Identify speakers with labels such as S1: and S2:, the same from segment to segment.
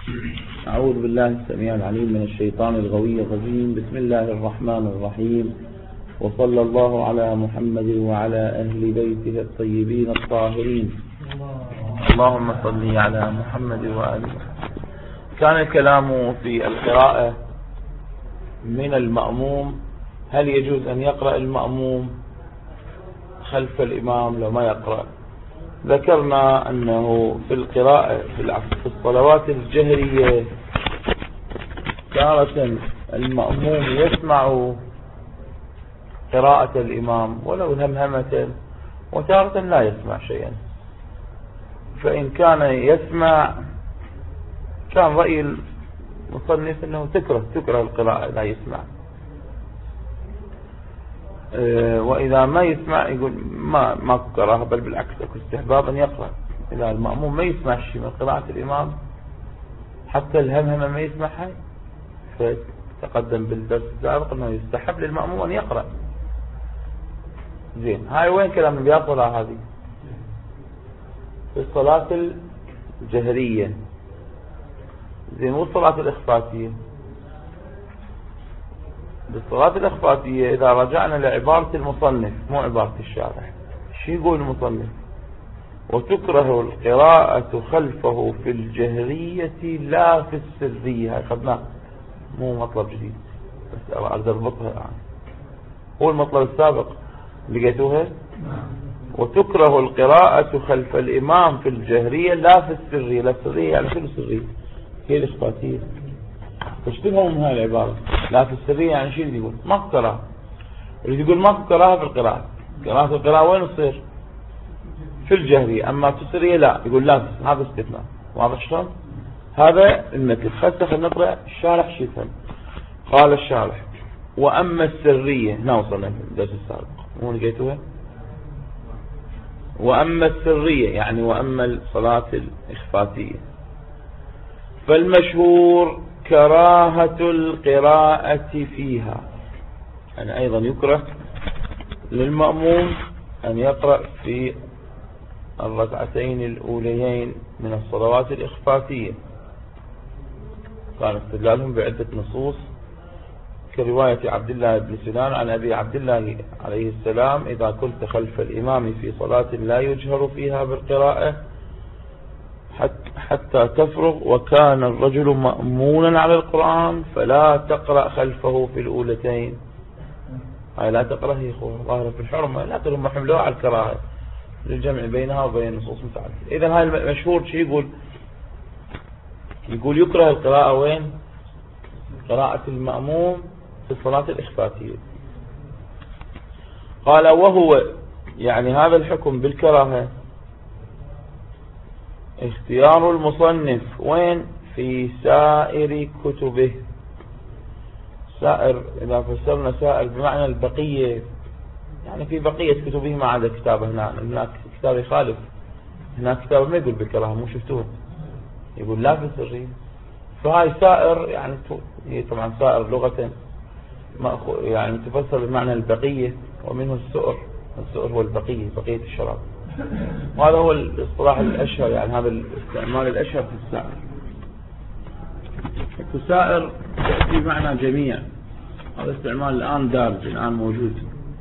S1: أعوذ بالله السميع العليم من الشيطان الغوي الرجيم. بسم الله الرحمن الرحيم، وصلى الله على محمد وعلى أهل بيته الطيبين الطاهرين. اللهم صل على محمد وآله. كان الكلام في القراءة من المأموم، هل يجوز أن يقرأ المأموم خلف الإمام لو ما يقرأ؟ ذكرنا أنه في القراءة في الصلوات الجهرية تارة المأموم يسمع قراءة الإمام ولو همهمة، وتارة لا يسمع شيئا. فإن كان يسمع كان رأي المصنف أنه تكره القراءة لا يسمع، وإذا ما يسمع يقول ما كراهة، بل بالعكس استحباب أن يقرأ. إذا المأموم ما يسمع شيء من قراءة الإمام حتى الهمهمة ما يسمعها، فتقدم بالدرس السابق أنه يستحب للمأموم أن يقرأ. زين، هاي وين كلام بيطلع؟ هذه في الصلاة الجهرية. زين، والصلاة الإخفاتية؟ بالصلاة الإخفاتية إذا رجعنا لعبارة المصنف مو عبارة الشارح، شو يقول المصنف؟ وتكره القراءة خلفه في الجهرية لا في السرية. هاي خدناه، مو مطلب جديد، بس أريد أضبطها يعني. هو المطلب السابق لقيتوها؟ وتكره القراءة خلف الإمام في الجهرية لا في السرية. لا السرية يعني شنو السرية؟ هي الإخفاتية. فاشتبهوا من هاي العبارة لا في السرية يعني شنو يقول؟ ما كراهة. اللي يقول ما كراهة في القراءة، قراءة القراءة وين تصير؟ في الجهرية، أما في السرية لا، يقول لا، هذا استثناء. واضح شلون؟ هذا المثل. خلنا نقرأ الشارح شو يفهم. قال الشارح: وأما السرية، هنا وصلنا في الدرس السابق، مو لقيتوها؟ وأما السرية يعني وأما الصلاة الإخفاتية فالمشهور كراهة القراءة فيها. يعني أيضا يكره للمأموم أن يقرأ في الركعتين الأوليين من الصلوات الإخفاتية. كان استدلالهم بعدة نصوص كرواية عبد الله بن سنان عن أبي عبد الله عليه السلام: إذا كنت خلف الإمام في صلاة لا يجهر فيها بالقراءة حتى تفرغ وكان الرجل مأمونا على القرآن فلا تقرأ خلفه في الأولتين. هاي لا تقرأ هي ظاهرة في الحرمة، لا تلهم حملوها على الكراهة للجمع بينها وبين نصوص متعددة. إذن هاي المشهور شيء يقول يكره القراءة وين؟ قراءة المأموم في الصلاة الإخفاتية. قال: وهو يعني هذا الحكم بالكراهة اختيار المصنف وين؟ في سائر كتبه. سائر إذا فسرنا سائر بمعنى البقية، يعني في بقية كتبه ما عدا كتابه. هناك كتاب يخالف، هناك كتاب ما يقول بالكراهة، مو شفتوه؟ يقول لا في السرية. فهاي سائر يعني هي طبعا سائر لغة يعني تفسر بمعنى البقية، ومنه السؤر هو البقية، بقية الشراب. وهذا هو الاصطلاح الأشهر، يعني هذا الاستعمال الأشهر في السائر. السائر تأتي بمعنى جميع، هذا استعمال الآن دارج، الآن موجود.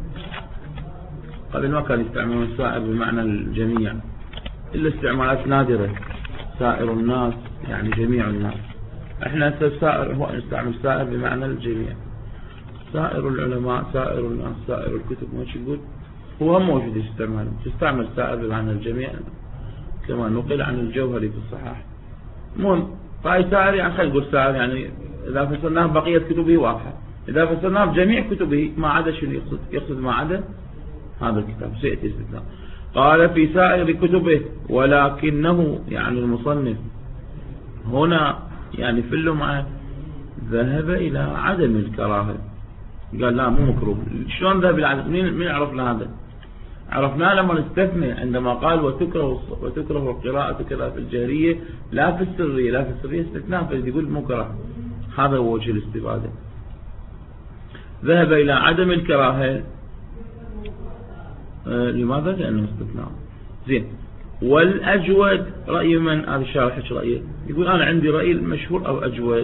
S1: قبل ما كان يستعملون السائر بمعنى الجميع، إلا استعمالات نادرة. سائر الناس يعني جميع الناس. احنا السائر هو نستعمل السائر بمعنى الجميع. سائر العلماء، سائر الناس، سائر الكتب، ما يقول هو هم موجود يستعمل. تستعمل سائر بمعنى الجميع كما نقل عن الجوهري في الصحاح. المهم فهي سائر يعني خلينا نقول سائر يعني إذا فسرناه بقية كتبه واضحة. إذا فسرناه بجميع كتبه ما عدا شنو يقصد ما عدا هذا الكتاب سيأتي استثناء. قال: في سائر كتبه، ولكنه يعني المصنف هنا يعني في اللمعة ذهب إلى عدم الكراهة. قال لا مو مكروه. شلون ذهب إلى عدم؟ مين عرفنا هذا؟ عرفناه لما نستثني عندما قال وتكره القراءة كذا في الجهرية لا في السرية. لا في السرية استثناء، فيقول مكره. هذا هو وجه الاستفادة. ذهب إلى عدم الكراهة. لماذا؟ لأنه استثناء. زين، والأجود رأي من؟ هذا الشارح رأيه يقول أنا عندي رأي المشهور أو أجود.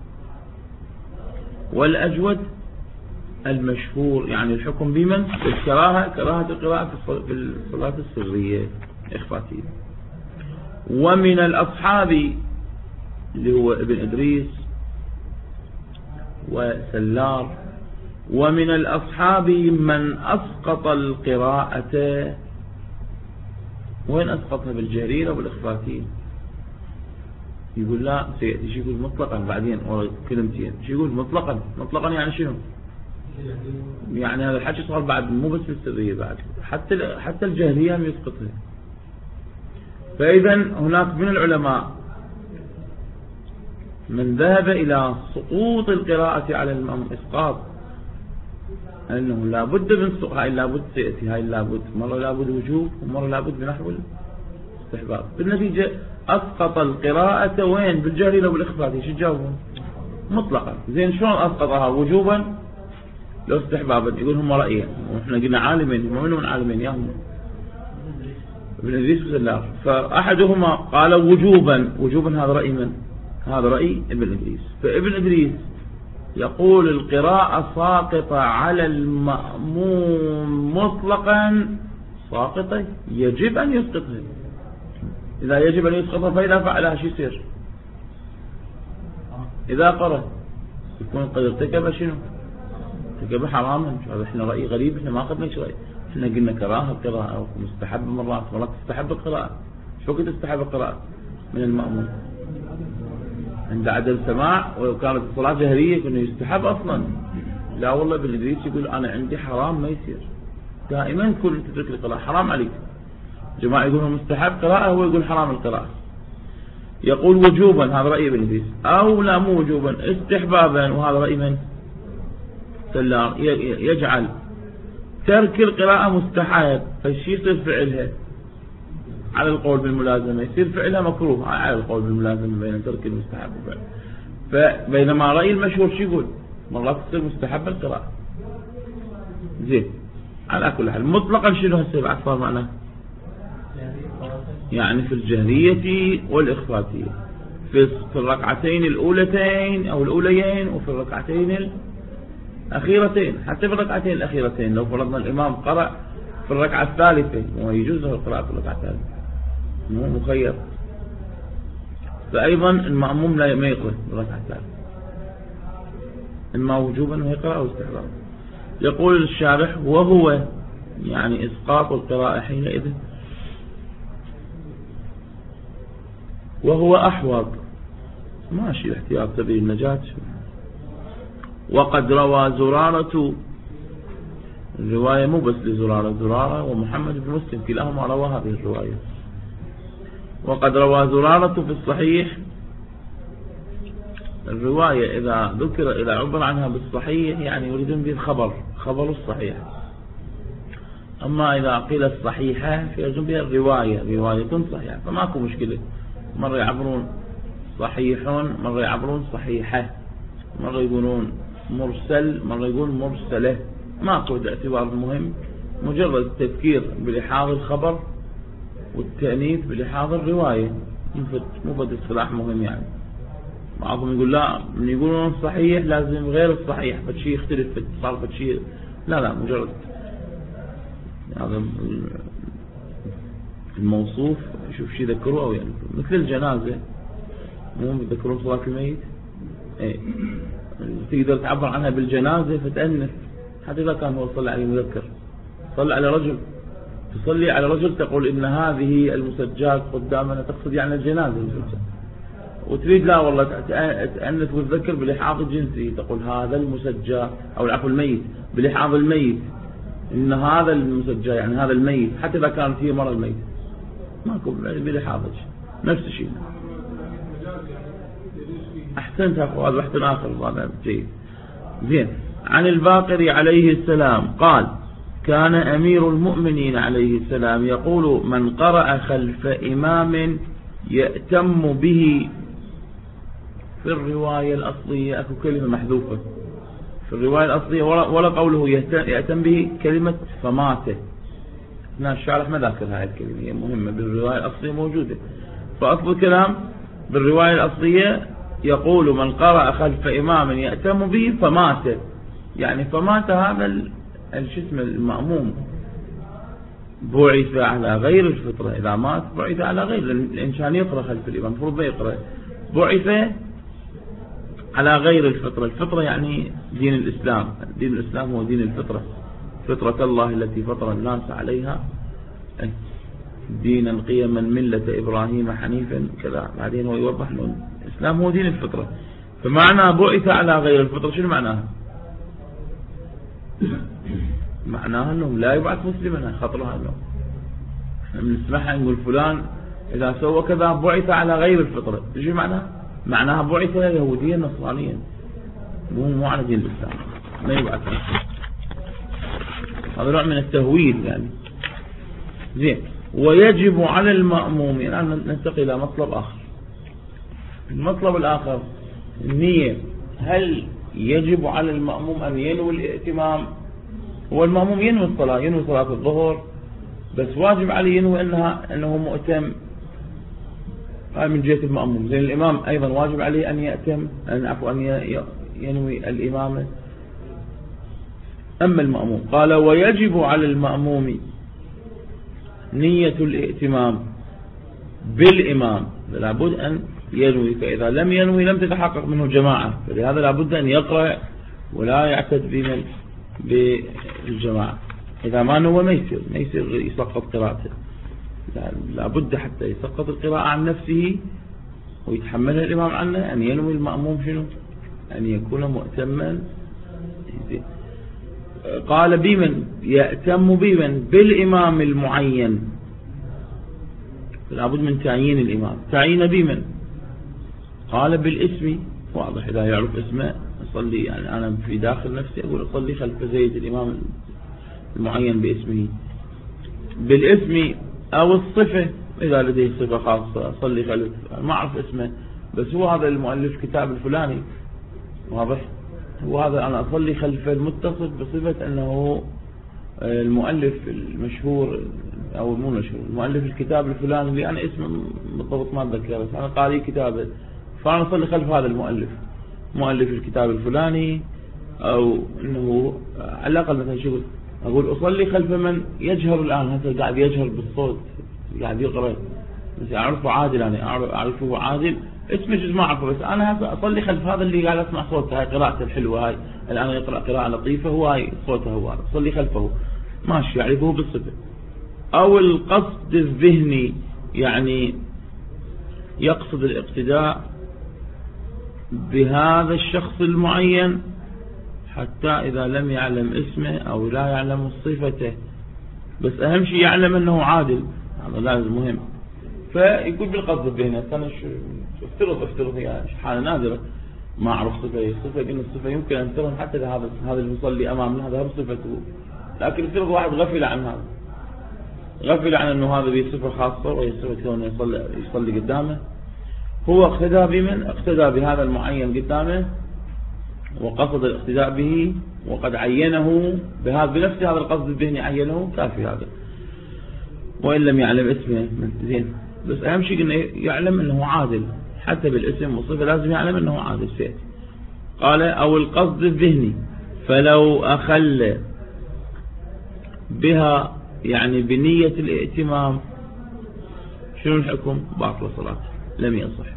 S1: والأجود المشهور يعني الحكم بمن؟ بالكراهة، كراهة القراءة في الصلاة السرية إخفاتية. ومن الأصحاب اللي هو ابن إدريس وسلار، ومن الأصحاب من أسقط القراءة. وين أسقطها؟ بالجهرية وبالإخفاتية. يقول لا سيأتي. شو يقول مطلقا بعدين ورا كلمتين. شو يقول مطلقا؟ مطلقا يعني شنو؟ يعني هذا الحكي صار بعد مو بس السرية، بعد حتى الجهرية يسقطها. فإذا هناك من العلماء من ذهب إلى سقوط القراءة على الإمام، إسقاط، أنه لابد من سقوط. هاي لابد سيأتي، هاي لابد مرة لابد وجوب ومرة لابد بنحو الاستحباب. بالنتيجة أسقط القراءة وين؟ بالجهرية لو بالإخفاء. شو جاوبون؟ مطلقا. زين شلون أسقطها؟ وجوبا لو استحبابا؟ يقول هم رأيين، وإحنا قلنا عالمين. هم منهم عالمين ياهم ابن إدريس وسلار. فأحدهما قال وجوبا. وجوبا هذا رأي من؟ هذا رأي ابن إدريس. فابن إدريس يقول القراءة ساقطة على المأموم مطلقا، ساقطة يجب أن يسقطها. إذا يجب أن يسقطها فإذا فعلها شو يصير؟ إذا قرأ يكون قد ارتكب شنو؟ ارتكب حراما. هذا احنا رأي غريب، احنا ما أخذنا شيء رأي. احنا قلنا كراهة القراءة ومستحب مرات تستحب القراءة. شو كنت تستحب القراءة من المأموم عند عدم سماع وكانت الصلاة جهرية كنا يستحب أصلا؟ لا والله بالإدريس يقول أنا عندي حرام ما يصير. دائما كل تترك القراءة حرام عليك. جماعة يقولون مستحب قراءة، هو يقول حرام القراءة. يقول وجوبا، هذا رأي ابن إدريس. أو لا مو وجوبا، استحبابا، وهذا رأي من؟ سلار. يجعل ترك القراءة مستحب، فالشيء يصير فعلها على القول بالملازمة، يصير فعلها مكروه على القول بالملازمة بين ترك المستحب وفعل. فبينما رأي المشهور شو يقول؟ مرات تصير مستحب القراءة. زين على كل حال مطلقا شنو هسه بعد صار معناه؟ يعني في الجهرية والإخفاتية، في الركعتين الأولتين أو الأوليين، وفي الركعتين الأخيرتين. حتى في الركعتين الأخيرتين لو فرضنا الإمام قرأ في الركعة الثالثة ويجوز له القراءة في الركعة الثالثة، مو مخير. فأيضا المأموم لا يقرأ في الركعة الثالثة، إما وجوبا ويقرأ أو استحبابا. يقول الشارح وهو يعني إسقاط القراءة حينئذ وهو أحوط، ماشي احتياط سبيل النجاة. وقد روى زرارة، الرواية مو بس زرارة ومحمد بن مسلم كلاهما روى هذه الرواية. وقد روى زرارة في الصحيح. الرواية إذا عبر عنها بالصحيح يعني يريدون به الخبر، خبر الصحيح. أما إذا قيل الصحيحة فيريدون بها الرواية، رواية صحيحة، فماكو مشكلة. مرة يعبرون صحيحون، مرة يعبرون صحيحة، مرة يقولون مرسل، مرة يقول مرسلة. ماكو اعتبار. المهم مجرد التذكير بلحاظ الخبر والتأنيث بلحاظ الرواية، مو بد اصطلاح مهم. يعني بعضهم يقول لا، من يقولون الصحيح لازم غير الصحيح، فشي يختلف في اتصال فشي. لا مجرد هذا الموصوف. شوف شي ذكروه أو يعني مثل الجنازة، مو يذكرون صلاة الميت، ايه تقدر تعبر عنها بالجنازة فتأنث. حتى إذا كان هو صلى عليه مذكر، صلى على رجل، تصلي على رجل تقول إن هذه المسجات قدامنا، تقصد يعني الجنازة المسجات. وتريد لا والله تأنث وتذكر بلحاظ الجنسي، تقول هذا المسجى أو العفو الميت بلحاظ الميت، إن هذا المسجى يعني هذا الميت، حتى إذا كانت هي مرة الميت ماكو بلحاظ نفس الشيء. أحسنت أخو، هذا بحث آخر هذا جيد. زين. عن الباقر عليه السلام قال كان أمير المؤمنين عليه السلام يقول من قرأ خلف إمام يأتم به. في الرواية الأصلية أكو كلمة محذوفة في الرواية الأصلية، ولا قوله يأتم به كلمة فماته. هنا الشارح ما ذاكر هاي الكلمة، هي مهمة بالرواية الأصلية موجودة. فأصل الكلام بالرواية الأصلية يقول من قرأ خلف إمام يأتم به فمات، يعني فمات هذا الجسم المأموم بعث على غير الفطرة. إذا مات بعث على غير، الإنسان يقرأ خلف الإمام المفروض ما يقرأ، بعث على غير الفطرة. الفطرة يعني دين الإسلام، دين الإسلام هو دين الفطرة، فطرة الله التي فطر الناس عليها دينا قيما ملة إبراهيم حنيفا كذا. بعدين هو يوضح له الإسلام هو دين الفطرة. فمعنى بعث على غير الفطرة شنو معناها؟ معناها أنهم لا يبعث مسلما، خطرها أنه نسمعها نقول فلان إذا سوى كذا بعث على غير الفطرة. شو معناها؟ معناها بعث يهوديا نصرانيا، مو على دين الإسلام، ما يبعث. هذا نوع من التهويل يعني. زين. ويجب على المأموم، الآن ننتقل إلى مطلب آخر. المطلب الآخر النية. هل يجب على المأموم أن ينوي الائتمام؟ هو المأموم ينوي الصلاة، ينوي صلاة الظهر، بس واجب عليه ينوي أنه مؤتم. هاي من جهة المأموم. زين الإمام أيضا واجب عليه أن يأتم، أن ينوي الإمامة. أما المأموم قال ويجب على المأموم نية الائتمام بالإمام، لابد أن ينوي، فإذا لم ينوي لم تتحقق منه جماعة، فلهذا لابد أن يقرأ ولا يعتد بمن بالجماعة. إذا ما نوى ما يصير يسقط قراءته، لابد حتى يسقط القراءة عن نفسه ويتحملها الإمام عنه أن ينوي المأموم شنو؟ أن يكون مؤتما. قال بمن يأتم بمن؟ بالإمام المعين. لابد من تعيين الإمام. تعيين بمن؟ قال بالاسم، واضح إذا يعرف اسمه أصلي، يعني أنا في داخل نفسي أقول أصلي خلف زيد الإمام المعين باسمه. بالاسم أو الصفة، إذا لديه صفة خاصة أصلي خلف، ما أعرف اسمه بس هو هذا المؤلف كتاب الفلاني، واضح، هو هذا أنا أصلي خلف المتصف بصفة أنه المؤلف المشهور أو مو مشهور، المؤلف الكتاب الفلاني اللي أنا اسمه بالضبط ما أتذكره بس أنا قاري كتابه، فأنا أصلي خلف هذا المؤلف، مؤلف الكتاب الفلاني. أو أنه على الأقل مثلا شغل أقول أصلي خلف من يجهر الآن، هذا قاعد يجهر بالصوت قاعد يقرأ، بس أعرفه عادل، يعني أعرفه عادل، اسمه جزء ما أعرفه، بس أنا أصلي خلف هذا اللي قاعد أسمع صوته، هاي قراءته الحلوة، هاي الآن يقرأ قراءة لطيفة، هو هاي صوته هو هذا، أصلي خلفه ماشي، يعرفه بالصفة. أو القصد الذهني، يعني يقصد الاقتداء بهذا الشخص المعين حتى إذا لم يعلم اسمه أو لا يعلم صفته، بس أهم شيء يعلم أنه عادل، هذا لازم مهم. فيقول بالقصد الذهني، أنا افترض يعني حالة نادرة ما أعرف صفة، إن الصفة يمكن أن ترون حتى هذا المصلي أمامنا هذا بصفته، لكن افترض واحد غفل عن هذا، غفل عن أنه هذا بصفة خاصة وهي صفة كونه يصلي قدامه، هو اقتدى بمن؟ اقتدى بهذا المعين قدامه وقصد الاقتداء به وقد عينه بهذا بنفس هذا القصد الذهني، عينه كافي هذا، وإن لم يعلم اسمه زين، بس أهم شيء إنه يعلم أنه عادل، حتى بالاسم والصفة لازم يعلم أنه عادل سيد. قال أو القصد الذهني، فلو أخل بها يعني بنية الائتمام شنو الحكم؟ باطل صلاة، لم يصح.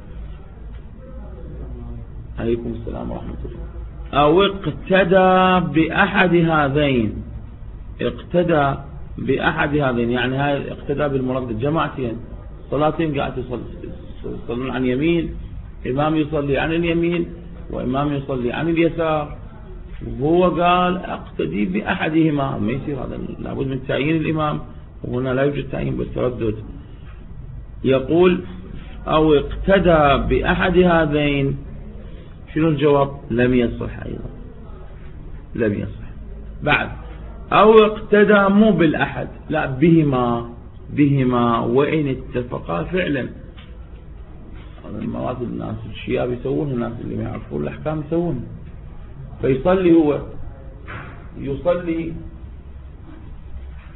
S1: عليكم السلام ورحمة الله. أو اقتدى بأحد هذين، اقتدى بأحد هذين يعني هاي اقتدى بالمردد، جماعتين صلاتين قاعد يصلون عن يمين، إمام يصلي عن اليمين وإمام يصلي عن اليسار، وهو قال اقتدي بأحدهما، ما يصير هذا، لابد من تعيين الإمام، وهنا لا يوجد تعيين بالتردد. يقول أو اقتدى بأحد هذين، شنو الجواب؟ لم يصح أيضا، لم يصح. بعد أو اقتدى مو بالأحد، لا بهما وإن اتفقا فعلا. هذا المواد الناس الشياب يسوون، الناس اللي ما يعرفون الأحكام يسوون، فيصلي هو يصلي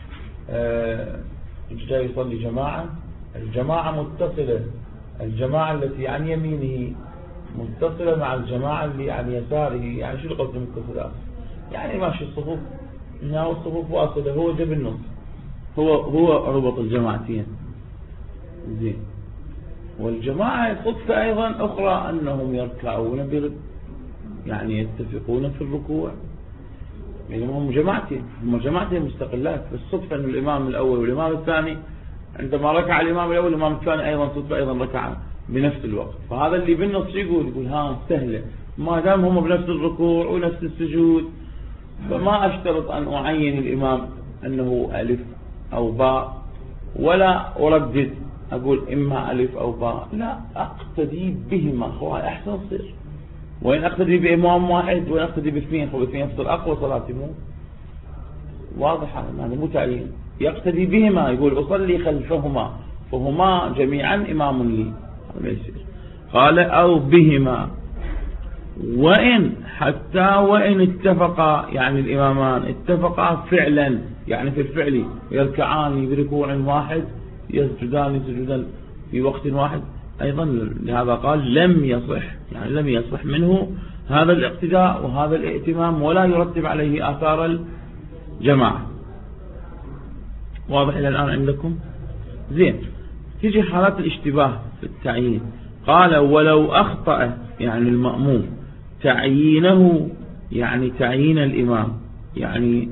S1: جاي يصلي جماعة، الجماعة متصلة، الجماعة التي عن يمينه متصلة مع الجماعة اللي عن يساره. يعني شو القصد متصلة؟ يعني ماشي الصفوف هنا والصفوف واصلة، هو جاب النص، هو ربط الجماعتين. زين. والجماعة صدفة أيضا أخرى أنهم يركعون يعني يتفقون في الركوع. يعني هم جماعتين مستقلات، بس صدفة أن الإمام الأول والإمام الثاني عندما ركع الإمام الأول والإمام الثاني أيضا صدفة أيضا ركع بنفس الوقت. فهذا اللي بالنص يقول ها سهلة، ما دام هم بنفس الركوع ونفس السجود، فما أشترط أن أعين الإمام أنه ألف أو باء، ولا أردد أقول إما ألف أو باء، لا، أقتدي بهما. هو أحسن صير. وين أقتدي بإمام واحد وين أقتدي باثنين، باثنين يصير أقوى صلاتي. مو واضحة، هذا مو تعيين. يقتدي بهما، يقول أصلي خلفهما فهما جميعا إمام لي، هذا ما يصير. قال أو بهما، وإن حتى وإن اتفقا، يعني الإمامان اتفقا فعلا، يعني في الفعل يركعان بركوع واحد، يسجدان سجودا في وقت واحد أيضا. لهذا قال لم يصح، يعني لم يصح منه هذا الاقتداء وهذا الائتمام، ولا يرتب عليه آثار الجماعة. واضح إلى الآن عندكم؟ زين. تيجي حالات الاشتباه في التعيين. قال ولو أخطأ، يعني المأموم، تعيينه، يعني تعيين الإمام، يعني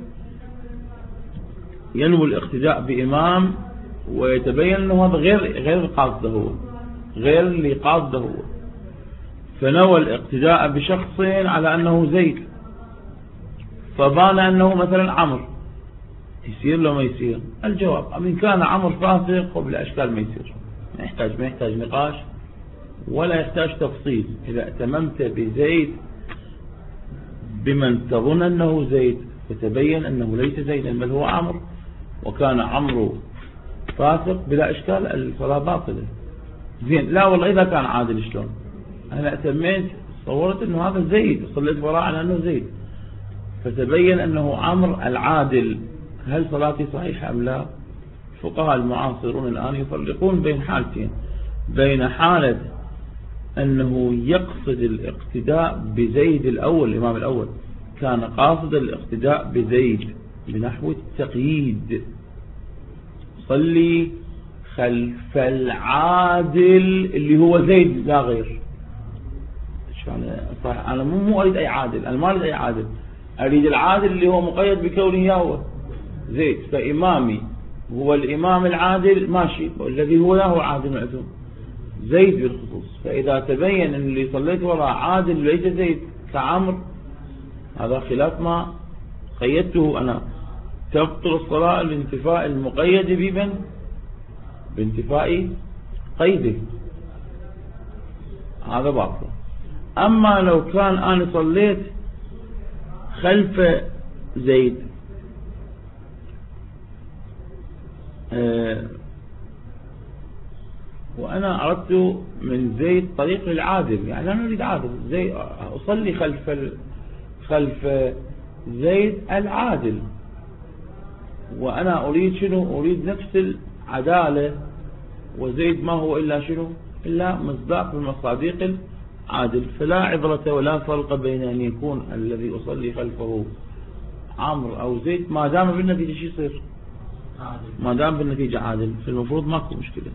S1: ينوي الاقتداء بإمام ويتبين أنه هذا غير قاصده هو، غير اللي قاصده هو، فنوى الاقتداء بشخص على أنه زيد، فبان أنه مثلا عمرو، يصير لو ما يصير؟ الجواب إن كان عمرو فاسق وبلا أشكال ما يصير، ما يحتاج نقاش ولا يحتاج تفصيل. إذا اتممت بزيد بمن تظن أنه زيد فتبين أنه ليس زيدا بل هو عمرو، وكان عمرو فاسق بلا إشكال، الصلاة باطلة. زين. لا والله إذا كان عادل شلون؟ أنا اتميت صورت أنه هذا زيد، صليت وراء على أنه زيد، فتبين أنه عمرو العادل، هل صلاتي صحيحة أم لا؟ الفقهاء المعاصرون الآن يفرقون بين حالتين: بين حالة أنه يقصد الاقتداء بزيد الأول، الإمام الأول كان قاصد الاقتداء بزيد بنحو التقييد، صلي خلف العادل اللي هو زيد لا غير. أنا مو أريد أي عادل، أنا ما أريد أي عادل، أريد العادل اللي هو مقيد بكونه هو زيد. فإمامي هو الإمام العادل ماشي، والذي هو له عادل معدوم، زيد بالخصوص. فإذا تبين أن اللي صليت وراء عادل ليس زيد كعمر، هذا خلاف ما قيدته أنا، تبطل الصلاة لانتفاء المقيد بمن؟ بانتفاء قيده، هذا باطل. أما لو كان أنا صليت خلف زيد وأنا أردت من زيد طريق للعادل، يعني أنا أريد عادل زيد، أصلي خلف زيد العادل، وأنا أريد شنو؟ أريد نفس العدالة، وزيد ما هو إلا شنو؟ إلا مصداق من مصادق العادل. فلا عبرة ولا فرق بين أن يكون الذي أصلي خلفه عمرو أو زيد، ما دام بالنتيجة شو يصير؟ ما دام بالنتيجة عادل، فالمفروض ماكو مشكلة.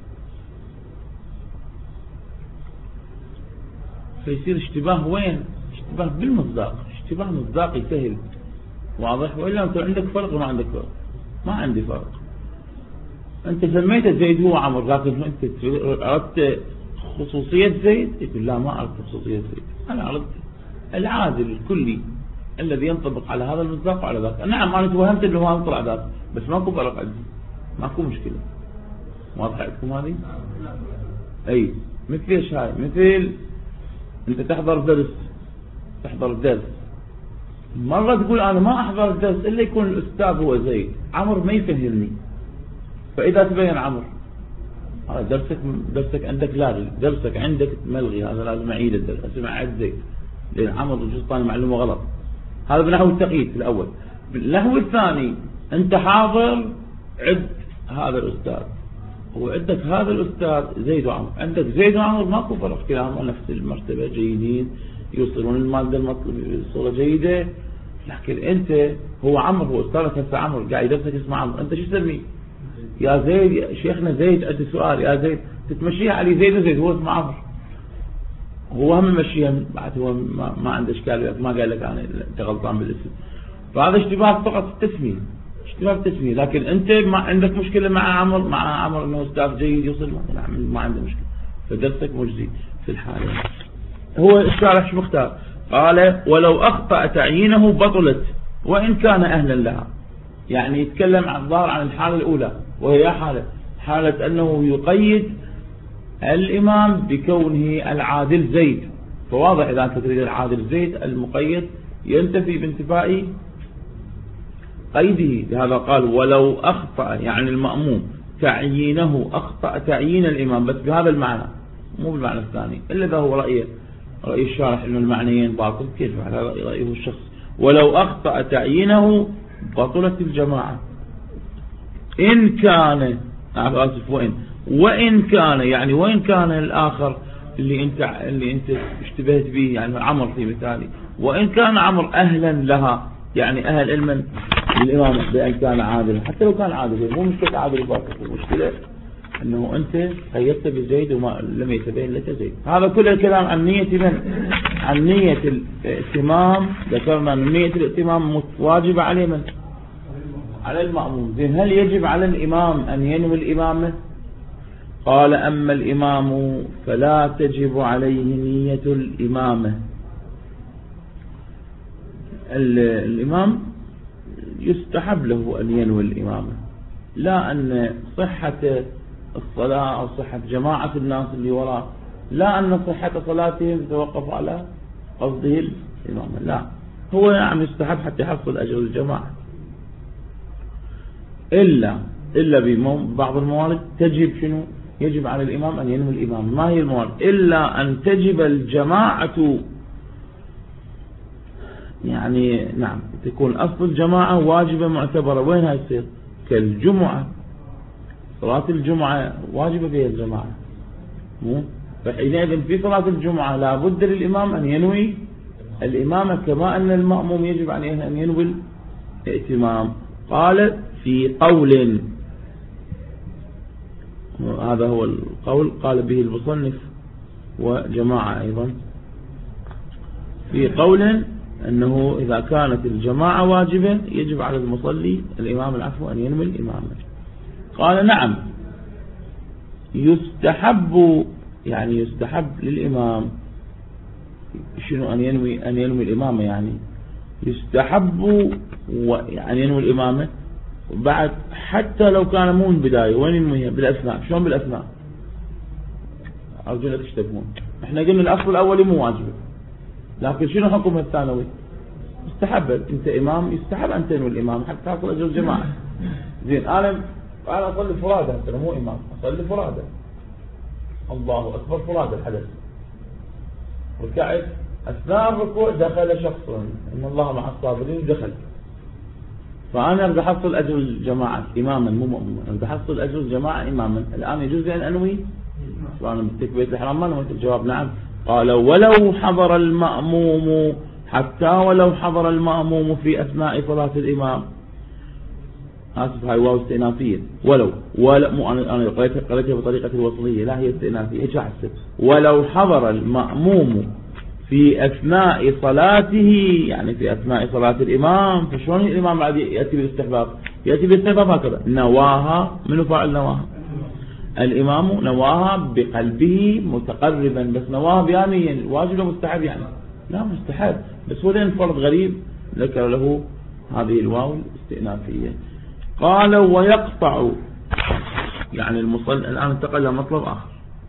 S1: فيصير اشتباه وين؟ اشتباه بالمصداق، اشتباه مصداقي سهل واضح. وإلا أنت عندك فرق ما عندك فرق؟ ما عندي فرق. أنت سميت زيد هو عمرو، لكن أنت أردت خصوصية زيد، يقول لا ما أردت خصوصية زيد، أنا أردت العادل الكلي الذي ينطبق على هذا المصداق وعلى ذاك. نعم أنا توهمت أنه هذا طلع ذاك، بس ماكو فرق عندي، ماكو مشكلة. واضح عندكم هذه؟ أي مثل إيش هاي؟ مثل أنت تحضر درس، مرة تقول أنا ما أحضر الدرس إلا يكون الأستاذ هو زيد، عمرو ما يفهمني. فإذا تبين عمرو، درسك عندك لاغي، درسك عندك ملغي، هذا لازم أعيد الدرس، أسمع عد زيد، لأن عمرو جزطاني معلومة غلط. هذا بنحو التقييد في الأول. بالنحو الثاني أنت حاضر عد هذا الأستاذ وعندك هذا الأستاذ زيد وعمر، عندك زيد وعمر ماكو فرق، كلاهما نفس المرتبة جيدين، يوصلون المادة المطلوبة بصورة جيدة. لكن أنت هو عمر، هو أستاذك هسه عمر قاعد يدرسك اسمه عمر، أنت شو تسميه؟ يا زيد، يا شيخنا زيد، عندي سؤال يا زيد، تتمشيها علي زيد وزيد، هو اسمه عمر، هو هم مشيها بعد، هو ما عنده اشكال، ما قال لك انا انت غلطان بالاسم. فهذا اشتباه فقط في التسميه، اشتباه في التسميه. لكن انت ما عندك مشكله مع عمر انه استاذ جيد يوصل، ما عنده مشكله، فدرسك مجزي في الحاله. هو الشارح شو مختار؟ قال ولو اخطا تعيينه بطلت وان كان اهلا لها. يعني يتكلم عن الظاهر عن الحاله الاولى، وهي حاله انه يقيد الإمام بكونه العادل زيد. فواضح إذا أنت تريد العادل زيد المقيد ينتفي بانتفاء قيده. لهذا قال ولو أخطأ، يعني المأموم تعيينه، أخطأ تعيين الإمام، بس بهذا المعنى مو بالمعنى الثاني، إلا إذا هو رأي الشارح إنه المعنيين باطل. كيف هذا رأيه الشخص؟ ولو أخطأ تعيينه بطلت الجماعة إن كان، آسف، وإن كان، يعني وإن كان الآخر اللي أنت اشتبهت به، يعني عمر في مثالي، وإن كان عمر أهلا لها، يعني أهل علما للإمام بأن كان عادلا، حتى لو كان عادلا، مو مشكلة عادل باطل، المشكلة أنه أنت قيدت بزيد وما لم يتبين لك زيد. هذا كل الكلام عن نية من؟ عن نية الائتمام. ذكرنا أن نية الائتمام واجبة عليه من؟ على المأموم. زين، هل يجب على الإمام أن ينوي الإمامة؟ قال أما الإمام فلا تجب عليه نية الإمامة. الإمام يستحب له أن ينوي الإمامة، لا أن صحة الصلاة أو صحة جماعة الناس اللي وراء، لا أن صحة صلاتهم تتوقف على قصده الإمامة، لا، هو نعم يستحب حتى يحصل أجر الجماعة، إلا ببعض الموارد تجب شنو؟ يجب على الإمام أن ينوي الإمام. ما هي الموارد؟ إلا أن تجب الجماعة، يعني نعم تكون أصل الجماعة واجبة معتبرة. وين هاي تصير؟ كالجمعة، صلاة الجمعة واجبة فيها الجماعة، فحينئذ في صلاة الجمعة لا بد للإمام أن ينوي الإمامة، كما أن المأموم يجب عليه أن ينوي الائتمام. قال في قول، هذا هو القول قال به المصنف وجماعة أيضا، في قول أنه إذا كانت الجماعة واجبة يجب على المصلي الإمام العفو أن ينوي الإمامة. قال نعم يستحب، يعني يستحب للإمام شنو؟ أن ينوي الإمامة، يعني يستحب يعني ينوي الإمامة بعد، حتى لو كان مو من البداية. وين ينويها؟ بالأثناء. شلون بالأثناء؟ أرجو لا تشتبهون. احنا قلنا الأصل الأولي مو واجب، لكن شنو حكم الثانوي؟ مستحب. انت إمام يستحب أن تنوي الإمام حتى تحصل أجر الجماعة. زين، أنا أصلي فرادة، أنا مو إمام، أصلي فرادة، الله أكبر فرادة الحدث، ركعت، أثناء الركوع دخل شخص، إن الله مع الصابرين، دخل، فأنا بدي أحصل أجر الجماعة إماما مو مؤمنا، بدي أحصل أجر الجماعة إماما. الآن يجوز أن أنوي سواء بتكبيرة الإحرام ما نويت؟ الجواب نعم. قال ولو حضر المأموم، حتى ولو حضر المأموم في أثناء صلاة الإمام، آسف هاي واو استئنافية، ولا مو أنا قريتها بطريقة الوصلية، لا هي استئنافية. إيش أحسب؟ ولو حضر المأموم في أثناء صلاته، يعني في أثناء صلاة الإمام، فشون الإمام بعد يأتي بالاستحباب؟ يأتي بالاستحباب هكذا، نواها. من فاعل نواها؟ الإمام نواها بقلبه متقربا، بس نواها بيانيا. واجب ومستحب؟ يعني لا مستحب، بس هو لين فرض غريب ذكر له هذه الواو الاستئنافية. قال ويقطع، يعني المصلي الآن انتقل إلى مطلب آخر،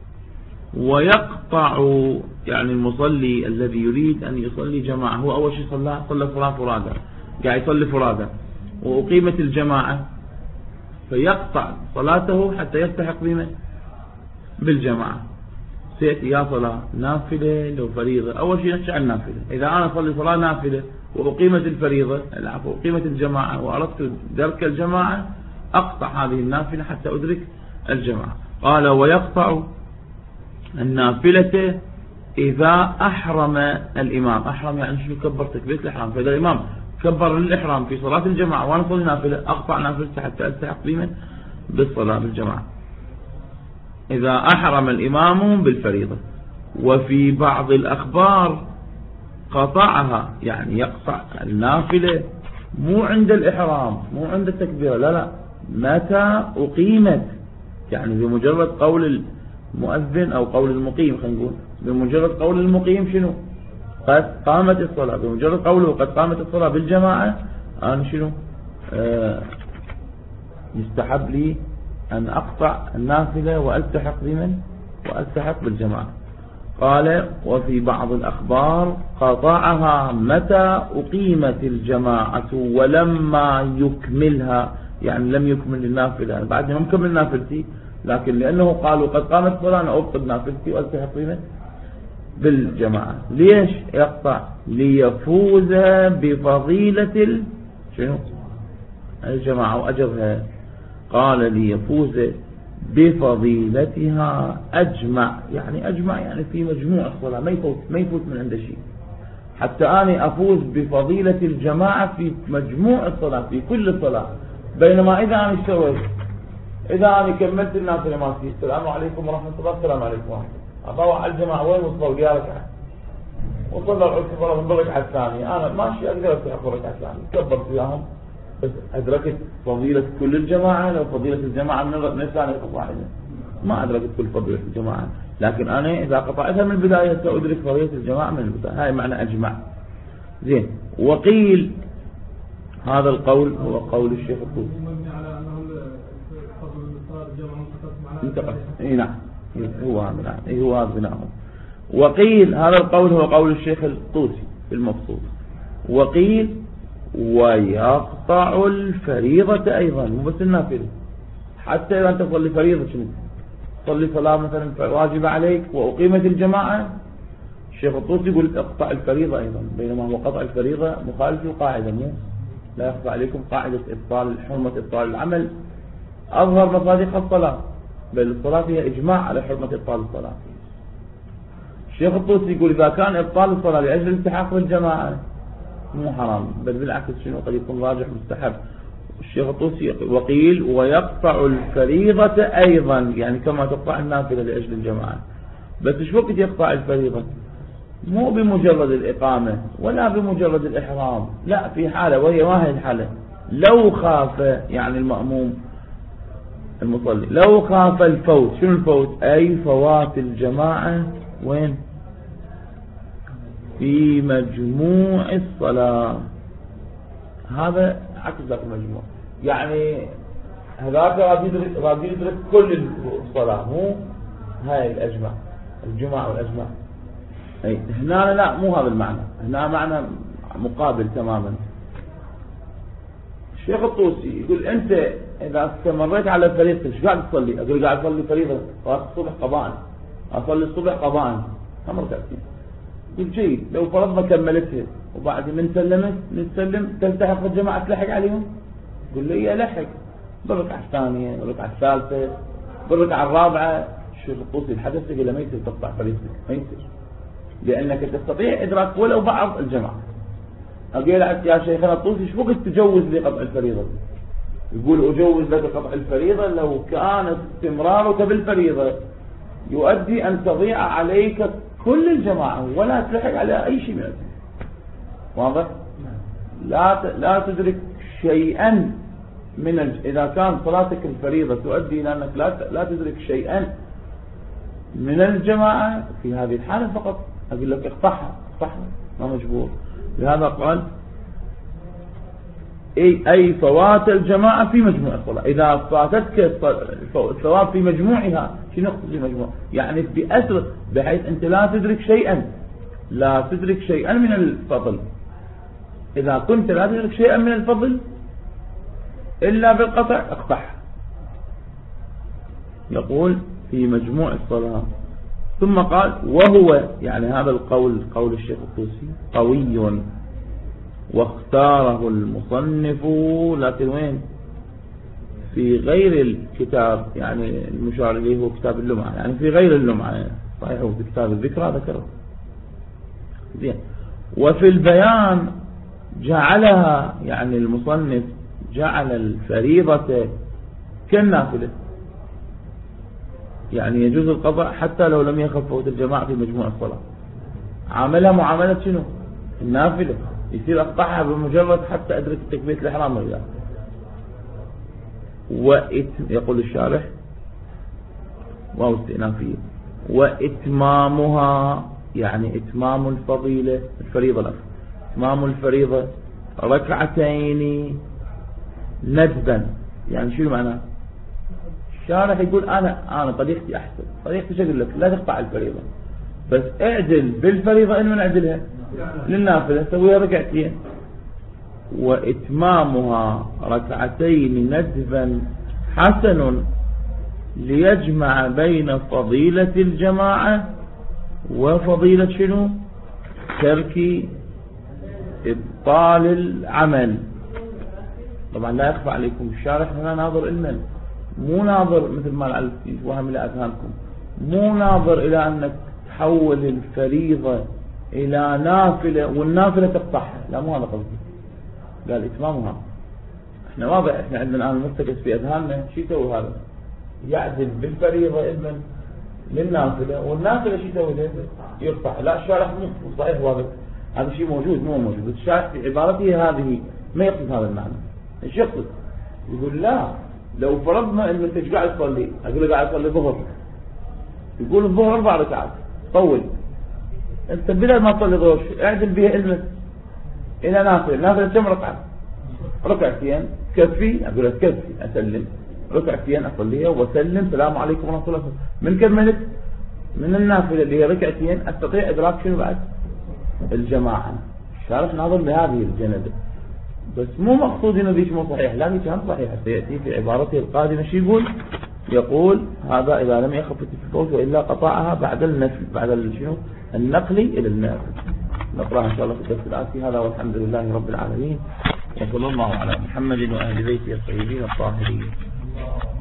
S1: ويقطع يعني المصلي الذي يريد أن يصلي جماعة، هو أول شيء صلى صلاة فرادى، قاعد يصلي فرادى وأقيمت الجماعة، فيقطع صلاته حتى يلتحق بمن؟ بالجماعة. سيأتي يا صلاة نافلة لو فريضة. أول شيء نحكي عن نافلة. إذا أنا أصلي صلاة نافلة وأقيمت الفريضة، أقيمت الجماعة وأردت درك الجماعة، أقطع هذه النافلة حتى أدرك الجماعة. قال ويقطع النافلة إذا أحرم الإمام. أحرم يعني شنو؟ كبر تكبيرة الإحرام. فإذا الإمام كبر الإحرام في صلاة الجماعة وأنا صلي نافلة، أقطع نافلته حتى ألتحق بمن؟ بالصلاة بالجماعة. إذا أحرم الإمام بالفريضة. وفي بعض الأخبار قطعها، يعني يقطع النافلة مو عند الإحرام، مو عند التكبير، لا، متى أقيمت، يعني بمجرد قول المؤذن أو قول المقيم، خلينا نقول بمجرد قول المقيم شنو؟ قد قامت الصلاة. بمجرد قوله قد قامت الصلاة بالجماعة، أنا شنو؟ يستحب لي أن أقطع النافلة وألتحق بمن؟ وألتحق بالجماعة. قال وفي بعض الأخبار قطعها متى أقيمت الجماعة ولما يكملها، يعني لم يكمل النافلة، بعد ما مكمل نافلتي، لكن لأنه قالوا قد قامت الصلاة أنا أبطل نافلتي وألتحق بمن؟ بالجماعة. ليش يقطع؟ ليفوز بفضيلة شنو؟ الجماعة وأجرها. قال ليفوز بفضيلتها أجمع، يعني أجمع يعني في مجموع الصلاة، ما يفوت من عنده شيء، حتى أنا أفوز بفضيلة الجماعة في مجموع الصلاة في كل صلاة. بينما إذا أنا اشتويت، إذا أنا كملت النافلة ما فيه السلام عليكم ورحمة الله، السلام عليكم ورحمة الله، أطوع على الجماعة وين وصلوا يا ركعة، وصلوا العشر من الركعة الثانية، أنا ماشي أقدر أستحق الركعة الثانية، كبرت وياهم بس أدركت فضيلة كل الجماعة. لو فضيلة الجماعة من الثانية واحدة ما أدركت كل فضيلة الجماعة، لكن أنا إذا قطعتها من البداية سأدرك فضيلة الجماعة من البداية. هاي معنى أجمع. زين. وقيل هذا القول هو قول الشيخ الطوسي. نعم هو هذا بناءه. وقيل هذا القول هو قول الشيخ الطوسي في المبسوط. وقيل ويقطع الفريضة أيضا، مو بس النافلة، حتى إذا أنت تصلي فريضة، شنو تصلي صلاة مثلا واجبة عليك وأقيمت الجماعة، الشيخ الطوسي يقول اقطع الفريضة أيضا، بينما هو قطع الفريضة مخالف للقاعدة، مو لا يخفى عليكم قاعدة إبطال حرمة إبطال العمل أظهر مصادق الصلاة، بل الصلاة فيها إجماع على حرمة إبطال الصلاة. الشيخ الطوسي يقول إذا كان إبطال الصلاة لأجل الالتحاق بالجماعة مو حرام، بل بالعكس شنو قد يكون راجح مستحب. الشيخ الطوسي وقيل ويقطع الفريضة أيضا، يعني كما تقطع النافلة لأجل الجماعة. بس ايش وقت يقطع الفريضة؟ مو بمجرد الإقامة ولا بمجرد الإحرام، لا، في حالة، وهي ما هي الحالة؟ لو خاف، يعني المأموم المصلي لو خاف الفوت. شنو الفوت؟ أي فوات الجماعة وين؟ في مجموع الصلاة. هذا عكس ذاك المجموع، يعني هذاك راد يدرك كل الصلاة، مو هاي الأجمع، الجمعة والأجمع. أي هنا لا، مو هذا المعنى، هنا معنى مقابل تماما. الشيخ الطوسي يقول أنت إذا استمريت على فريضة ايش قاعد تصلي؟ أقول قاعد أصلي فريضة الصبح قضاء، أصلي الصبح قضاء 5 ركعتين. يقول جيد، لو فرضنا كملتها وبعد من سلمت نسلم تلتحق الجماعة تلحق عليهم؟ يقول لي لحق بالركعة الثانية بالركعة الثالثة بالركعة الرابعة. الشيخ الطوسي الحدث يقول له ما يصير تقطع فريضتك، ما يصير، لأنك تستطيع إدراك ولو بعض الجماعة. أقول يا شيخنا الطوسي ايش وقت تجوز لي قطع الفريضة؟ يقول أجوز لك قطع الفريضة لو كان استمرارك بالفريضة يؤدي أن تضيع عليك كل الجماعة ولا تلحق على أي شيء من ذلك. واضح؟ لا تدرك شيئا من إذا كان صلاتك الفريضة تؤدي إلى أنك لا تدرك شيئا من الجماعة، في هذه الحالة فقط أقول لك اقطعها ما مجبور. لهذا قال أي فوات الجماعة في مجموع الصلاة. إذا فاتتك الثواب في مجموعها، شنو نقصد في مجموع؟ يعني بأسر، بحيث أنت لا تدرك شيئا من الفضل. إذا كنت لا تدرك شيئا من الفضل إلا بالقطع اقطعها. يقول في مجموع الصلاة. ثم قال وهو، يعني هذا القول قول الشيخ الطوسي قوي واختاره المصنف، لكن وين؟ في غير الكتاب يعني المشار إليه هو كتاب اللمعة، يعني في غير اللمعة صحيح هو في كتاب الذكرى ذكره زين. وفي البيان جعلها يعني المصنف جعل الفريضة كالنافلة، يعني يجوز القضاء حتى لو لم يخف فوت الجماعة في مجموع الصلاة، عاملها معاملة شنو؟ النافلة، يصير أقطعها بمجرد حتى أدرك تكبيرة الإحرام ولا. يقول الشارح واو استئنافية، وإتمامها يعني إتمام الفضيلة الفريضة الأخرى، إتمام الفريضة ركعتين ندبا. يعني شو معناه؟ الشارح يقول أنا طريقتي أحسن، طريقتي شو أقول لك؟ لا تقطع الفريضة، بس اعدل بالفريضة إن من أعدلها للنافلة سويها ركعتين. وإتمامها ركعتين ندبا حسن ليجمع بين فضيلة الجماعة وفضيلة شنو؟ ترك إبطال العمل. طبعا لا يخفى عليكم الشارح هنا ناظر إلنا، مو ناظر مثل ما لعل وهم إلى أذهانكم، مو ناظر إلى أنك تحول الفريضة إلى نافلة والنافلة تقطعها، لا مو هذا قصدي. قال إتمامها، احنا واضح احنا عندنا الآن مرتكز في أذهاننا شو يسوي هذا؟ يعدل بالفريضة إذن للنافلة، والنافلة شو يسوي؟ يقطع. لا الشارح مو صحيح واضح، هذا شيء موجود مو موجود. الشارح في عبارته هذه ما يقصد هذا المعنى. ايش يقصد؟ يقول لا، لو فرضنا ان انت قاعد تصلي، اقول لك قاعد تصلي ظهر، يقول الظهر 4 ركعات طول، انت بدل ما تصلي ظهر اعدل بها الى نافلة كم ركعة؟ ركعتين تكفي، اقول لك تكفي، اسلم ركعتين اصليها واسلم سلام عليكم ورحمة الله. من كملت من النافلة اللي هي ركعتين استطيع ادراك شنو بعد؟ الجماعة. الشارح ناظر لهذه الجنة، بس مو مقصود انه ذيك مو صحيح، لا ذيك هم صحيحة. سيأتي في عبارته القادمة شو يقول؟ يقول هذا اذا لم يخف في الفوت والا قطعها بعد النفل، بعد شنو؟ النقل الى النافل. نقرأها ان شاء الله في الدرس الآتي. هذا والحمد لله رب العالمين، وصلى الله على محمد وأهل بيته الطيبين الطاهرين.